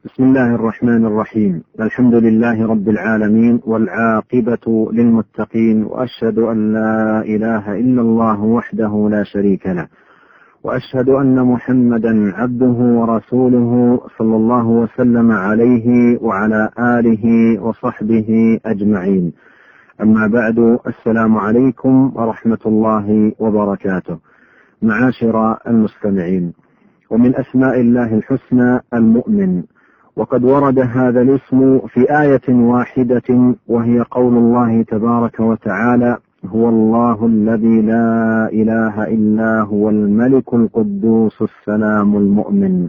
بسم الله الرحمن الرحيم. الحمد لله رب العالمين، والعاقبة للمتقين، وأشهد أن لا إله إلا الله وحده لا شريك له، وأشهد أن محمدا عبده ورسوله صلى الله وسلم عليه وعلى آله وصحبه أجمعين. أما بعد، السلام عليكم ورحمة الله وبركاته. معاشر المستمعين، ومن أسماء الله الحسنى المؤمن، وقد ورد هذا الاسم في آية واحدة، وهي قول الله تبارك وتعالى: هو الله الذي لا إله إلا هو الملك القدوس السلام المؤمن.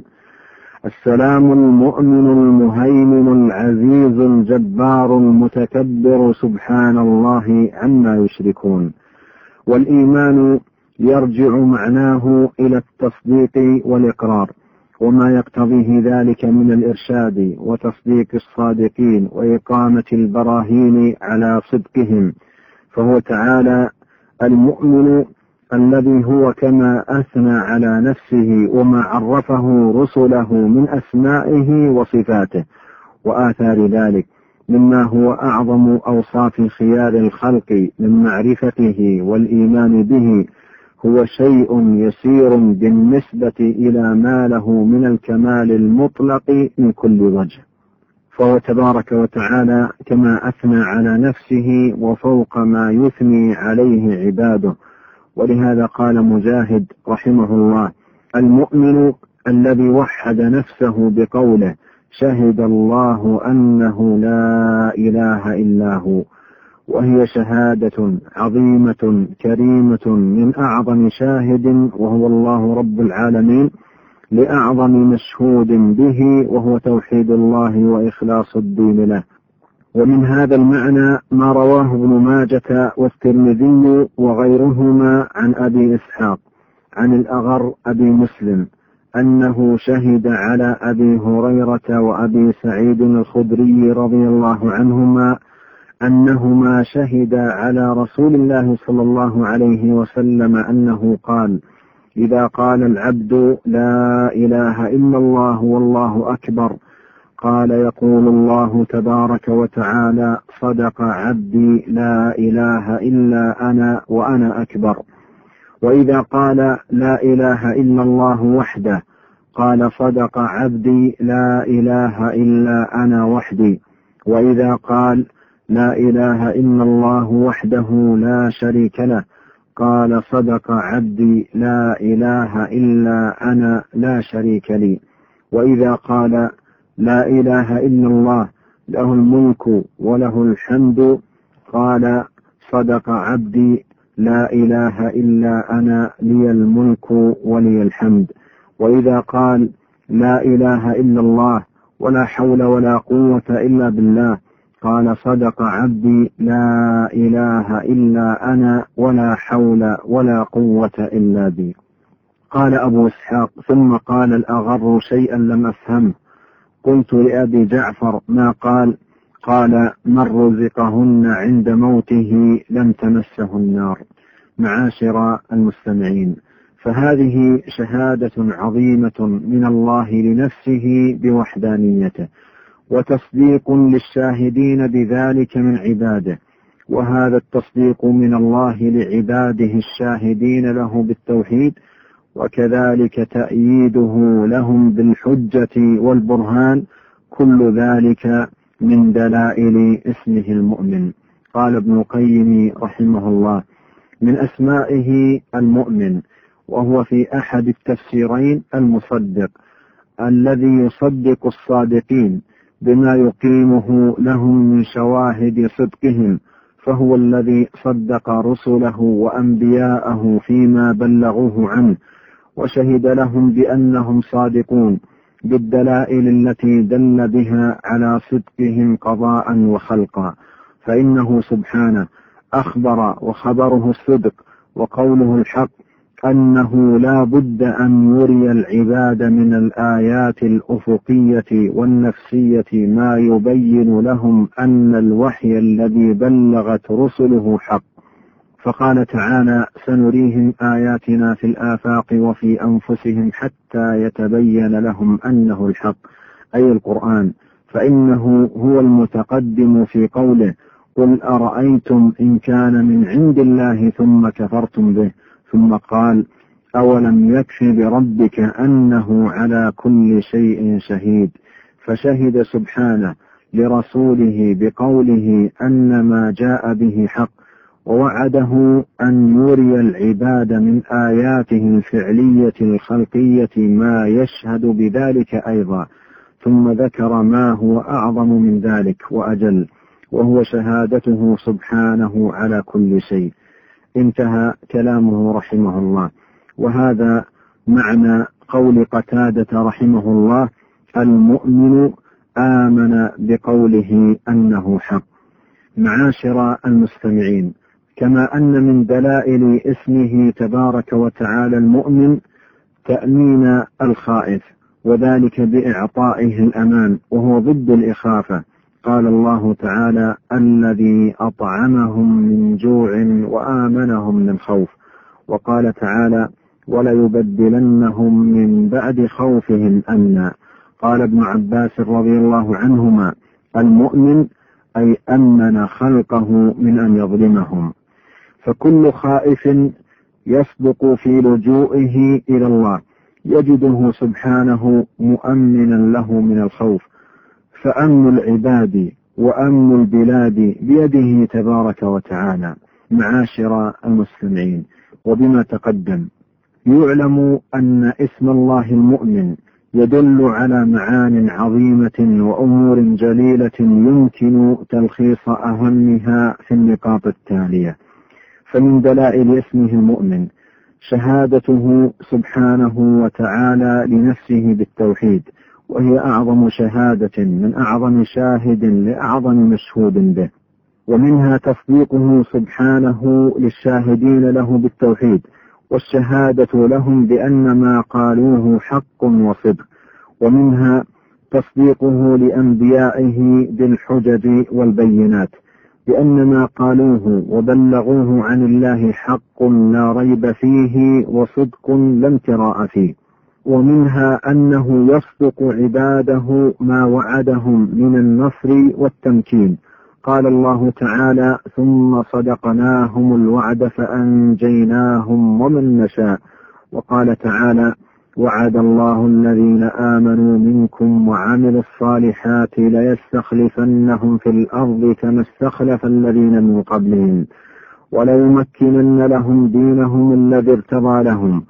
السلام المؤمن المهيمن العزيز الجبار المتكبر سبحان الله عما يشركون. والإيمان يرجع معناه إلى التصديق والإقرار، وما يقتضيه ذلك من الإرشاد وتصديق الصادقين وإقامة البراهين على صدقهم. فهو تعالى المؤمن الذي هو كما أثنى على نفسه وما عرفه رسله من أسمائه وصفاته وآثار ذلك، مما هو أعظم أوصاف خيار الخلق من معرفته والإيمان به، هو شيء يسير بالنسبة إلى ما له من الكمال المطلق من كل وجه. فهو تبارك وتعالى كما أثنى على نفسه وفوق ما يثني عليه عباده. ولهذا قال مجاهد رحمه الله: المؤمن الذي وحد نفسه بقوله: شهد الله أنه لا إله إلا هو. وهي شهادة عظيمة كريمة من أعظم شاهد، وهو الله رب العالمين، لأعظم مشهود به، وهو توحيد الله وإخلاص الدين له. ومن هذا المعنى ما رواه ابن ماجة والترمذي وغيرهما عن أبي إسحاق عن الأغر أبي مسلم أنه شهد على أبي هريرة وأبي سعيد الخدري رضي الله عنهما أنهما شهدا على رسول الله صلى الله عليه وسلم أنه قال: إذا قال العبد لا إله إلا الله والله أكبر، قال يقول الله تبارك وتعالى: صدق عبدي لا إله إلا أنا وأنا أكبر. وإذا قال لا إله إلا الله وحده، قال: صدق عبدي لا إله إلا أنا وحدي. وإذا قال لا إله إلا الله وحده لا شريك له، قال: صدق عبدي لا إله إلا أنا لا شريك لي. وإذا قال لا إله إلا الله له الملك وله الحمد، قال: صدق عبدي لا إله إلا أنا لي الملك ولي الحمد. وإذا قال لا إله إلا الله ولا حول ولا قوة إلا بالله، قال: صدق عبدي لا إله إلا أنا ولا حول ولا قوة إلا بي. قال أبو إسحاق: ثم قال الأغر شيئا لم أفهمه. قلت لأبي جعفر: ما قال؟ قال: من رزقهن عند موته لم تمسه النار. معاشر المستمعين، فهذه شهادة عظيمة من الله لنفسه بوحدانيته، وتصديق للشاهدين بذلك من عباده، وهذا التصديق من الله لعباده الشاهدين له بالتوحيد، وكذلك تأييده لهم بالحجة والبرهان، كل ذلك من دلائل اسمه المؤمن. قال ابن القيم رحمه الله: من أسمائه المؤمن، وهو في أحد التفسيرين المصدق، الذي يصدق الصادقين بما يقيمه لهم من شواهد صدقهم، فهو الذي صدق رسله وأنبياءه فيما بلغوه عنه، وشهد لهم بأنهم صادقون بالدلائل التي دل بها على صدقهم قضاء وخلقا. فإنه سبحانه أخبر وخبره الصدق وقوله الحق أنه لا بد أن يري العباد من الآيات الأفقية والنفسية ما يبين لهم أن الوحي الذي بلغت رسله حق. فقال تعالى: سنريهم آياتنا في الآفاق وفي أنفسهم حتى يتبين لهم أنه الحق. أي القرآن، فإنه هو المتقدم في قوله: قل أرأيتم إن كان من عند الله ثم كفرتم به، ثم قال: أولم يكف بربك أنه على كل شيء شهيد. فشهد سبحانه لرسوله بقوله أن ما جاء به حق، ووعده أن يري العباد من آياته الفعلية الخلقية ما يشهد بذلك أيضا، ثم ذكر ما هو أعظم من ذلك وأجل، وهو شهادته سبحانه على كل شيء. انتهى كلامه رحمه الله. وهذا معنى قول قتادة رحمه الله: المؤمن آمن بقوله أنه حق. معاشر المستمعين، كما أن من دلائل اسمه تبارك وتعالى المؤمن تأمين الخائف، وذلك بإعطائه الأمان، وهو ضد الإخافة. قال الله تعالى: الذي أطعمهم من جوع وآمنهم من خوف. وقال تعالى: وليبدلنهم من بعد خوفهم أمنا. قال ابن عباس رضي الله عنهما: المؤمن أي أمن خلقه من أن يظلمهم. فكل خائف يصدق في لجوئه إلى الله يجده سبحانه مؤمنا له من الخوف. فأمن العباد وأمن البلاد بيده تبارك وتعالى. معاشر المستمعين، وبما تقدم يعلم أن اسم الله المؤمن يدل على معان عظيمة وأمور جليلة يمكن تلخيص أهمها في النقاط التالية. فمن دلائل اسمه المؤمن شهادته سبحانه وتعالى لنفسه بالتوحيد، وهي أعظم شهادة من أعظم شاهد لأعظم مشهود به. ومنها تصديقه سبحانه للشاهدين له بالتوحيد، والشهادة لهم بأن ما قالوه حق وصدق. ومنها تصديقه لأنبيائه بالحجج والبينات بأن ما قالوه وبلغوه عن الله حق لا ريب فيه وصدق لا امتراء فيه. ومنها أنه يصدق عباده ما وعدهم من النصر والتمكين. قال الله تعالى: ثم صدقناهم الوعد فأنجيناهم ومن نشاء. وقال تعالى: وعد الله الذين آمنوا منكم وعملوا الصالحات ليستخلفنهم في الأرض كما استخلف الذين من قبلهم وليمكنن لهم دينهم الذي ارتضى لهم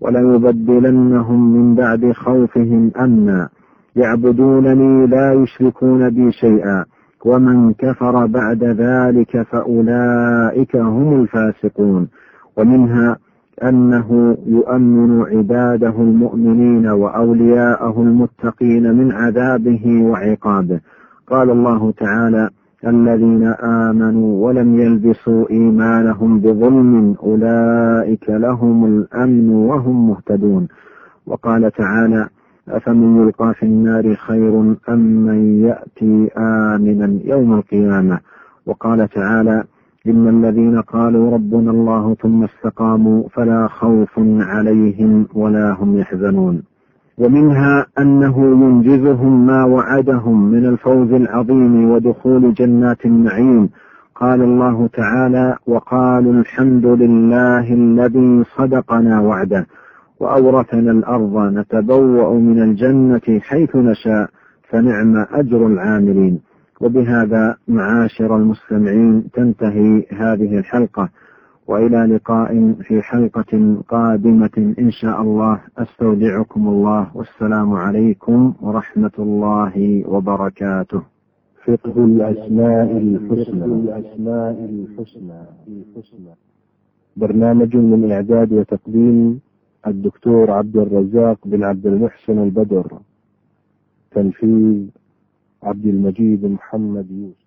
وليبدلنهم من بعد خوفهم أمنا يعبدونني لا يشركون بي شيئا ومن كفر بعد ذلك فأولئك هم الفاسقون. ومنها أنه يؤمن عباده المؤمنين وأولياءه المتقين من عذابه وعقابه. قال الله تعالى: الذين آمنوا ولم يلبسوا إيمانهم بظلم أولئك لهم الأمن وهم مهتدون. وقال تعالى: أفمن يلقى في النار خير أم من يأتي آمنا يوم القيامة. وقال تعالى: إن الذين قالوا ربنا الله ثم استقاموا فلا خوف عليهم ولا هم يحزنون. ومنها أنه ينجزهم ما وعدهم من الفوز العظيم ودخول جنات النعيم. قال الله تعالى: وقالوا الحمد لله الذي صدقنا وعده وأورثنا الأرض نتبوأ من الجنة حيث نشاء فنعم أجر العاملين. وبهذا معاشر المستمعين تنتهي هذه الحلقة، وإلى لقاء في حلقة قادمة إن شاء الله. أستودعكم الله، والسلام عليكم ورحمة الله وبركاته. فقه الأسماء الحسنى. برنامج من إعداد وتقديم الدكتور عبد الرزاق بن عبد المحسن البدر. تنفيذ عبد المجيد محمد يوسف.